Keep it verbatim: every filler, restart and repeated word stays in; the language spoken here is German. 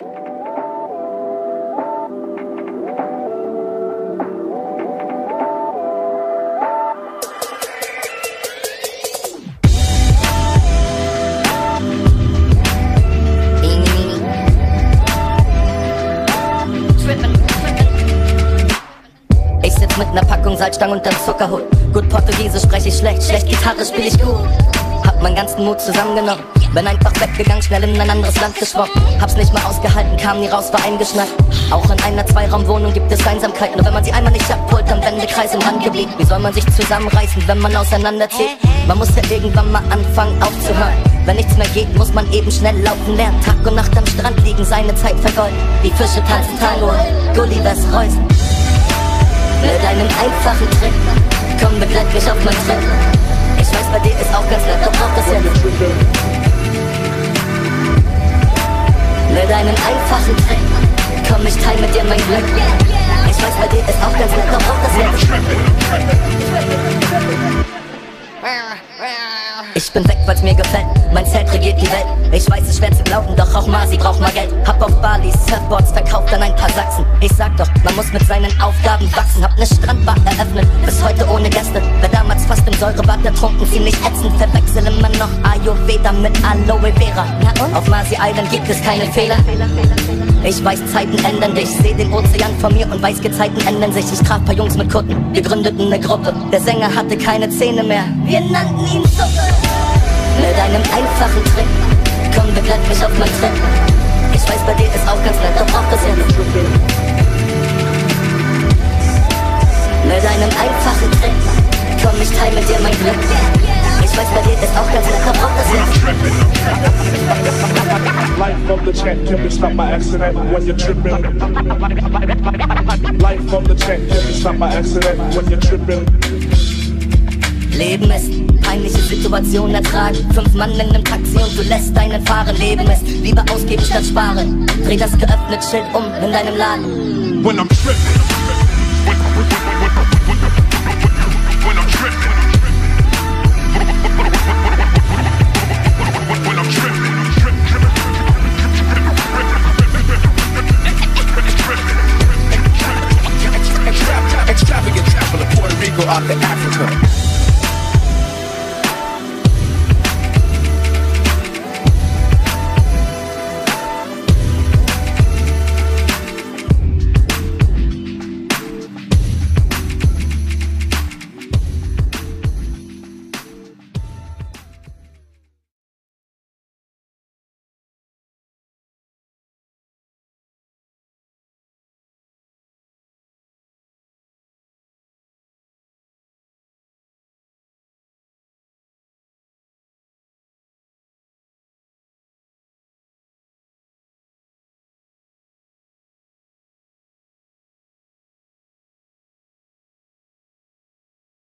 Mit ner Packung Salzstangen und dem Zuckerhut. Gut Portugiesisch spreche ich schlecht, schlecht Gitarre spiel ich gut. Hab meinen ganzen Mut zusammengenommen, bin einfach weggegangen, schnell in ein anderes Land geschwommen. Hab's nicht mal ausgehalten, kam nie raus, war eingeschneit. Auch in einer Zweiraumwohnung gibt es Einsamkeit. Nur wenn man sie einmal nicht abholt, am Wendekreis im Rand geblieben. Wie soll man sich zusammenreißen, wenn man auseinanderzieht? Man muss ja irgendwann mal anfangen aufzuhören. Wenn nichts mehr geht, muss man eben schnell laufen lernen. Tag und Nacht am Strand liegen, seine Zeit vergeuden. Die Fische tanzen Tango, Gullivers Reusen. Mit einem einfachen Trick, komm, begleit mich auf mein Trip. Ich weiß, bei dir ist auch ganz nett, doch braucht das ja nicht. Mit einem einfachen Trick, komm, ich teil mit dir mein Glück. Ich weiß, bei dir ist auch ganz nett, doch braucht das ja nicht. Ich bin weg, weil's mir gefällt, mein Zelt regiert die Welt. Ich weiß, es ist schwer zu glauben, doch auch Masi braucht mal Geld. Hab auf Bali Surfboards verkauft an ein paar Sachsen. Ich sag doch, man muss mit seinen Aufgaben wachsen. Hab ne Strandbar eröffnet, bis heute ohne Gäste. Wer damals fast im Säurebad ertrunken, ziemlich ätzend. Verwechsel immer noch Ayurveda mit Aloe Vera. Auf Masi Island gibt es keine Fehler. Ich weiß, Zeiten ändern dich, seh den Ozean vor mir und weiß, Gezeiten ändern sich. Ich traf paar Jungs mit Kutten, wir gründeten ne Gruppe. Der Sänger hatte keine Zähne mehr, wir nannten ihn Suppe. Mit einem einfachen Trick, komm, begleit mich auf mein Trip. Ich weiß, bei dir ist auch ganz nett, doch braucht das ja nicht. Mit einem einfachen Trick, komm, ich teil mit dir mein Glück. Ich weiß, bei dir ist auch ganz nett, doch braucht das ja nicht. Life of the champion is not by accident when you're tripping. Life of the champion is not by accident when you're tripping. Leben ist peinliche Situationen ertragen. Fünf Mann in nem Taxi und du lässt deinen fahren. Leben ist lieber ausgeben statt sparen. Dreh das geöffnet Schild um in deinem Laden. When I'm tripping.